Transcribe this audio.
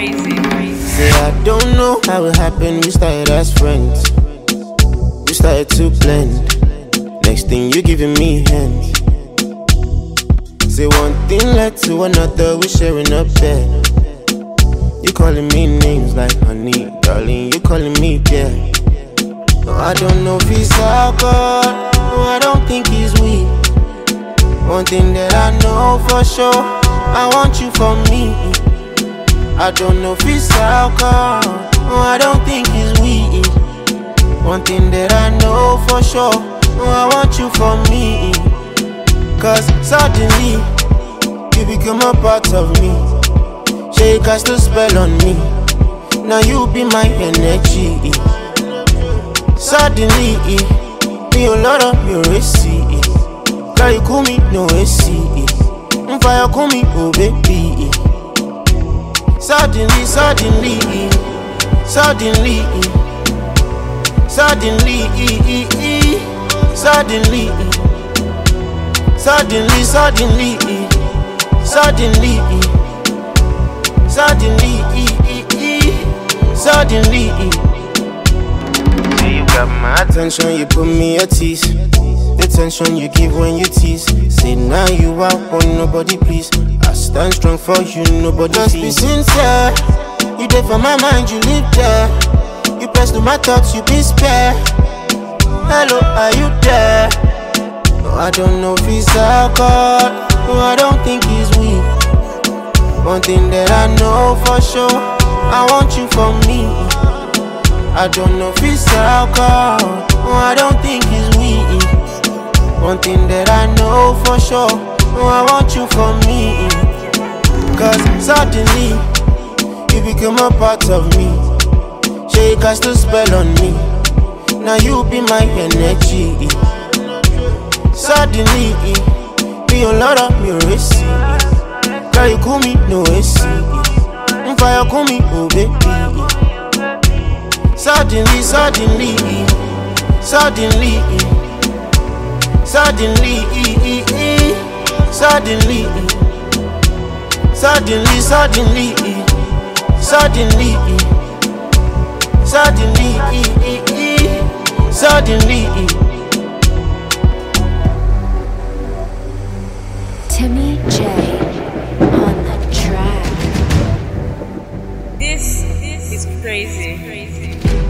Say I don't know how it happened. We started as friends. We started to blend. Next thing you giving me hands. Say one thing led to another. We sharing a bed. You calling me names like honey, darling. You calling me dear. No, I don't know if he's alcohol. No, I don't think he's weak. One thing that I know for sure, I want you for me. I don't know if he's alcohol. No, I don't think he's weak. One thing that I know for sure, no, I want you for me. Cause suddenly, you become a part of me. She cast a spell on me. Now you be my energy. Suddenly, me a lot of your AC. Girl, you call me no AC. Fire call me oh baby. Suddenly, suddenly, suddenly, suddenly, suddenly, suddenly, suddenly, suddenly, suddenly, say you got my attention, you put me at ease. The tension you give when you tease. Say now you out on nobody please. I stand strong for you, nobody just be sincere. You there for my mind, you live there. You press to my thoughts, you be spare. Hello, are you there? No, I don't know if he's alcohol. No, I don't think he's weak. One thing that I know for sure, I want you for me. I don't know if he's alcohol. No, I don't think he's weak. One thing that I know for sure, no, I want you for me. Cause suddenly, you become a part of me. She cast a spell on me. Now you be my energy. Suddenly, be a lot of your AC. Girl, you call me no AC. Fire call me oh baby. Suddenly, suddenly, suddenly, suddenly, suddenly, suddenly, suddenly, suddenly, suddenly, suddenly. Timmy J on the track. This is crazy.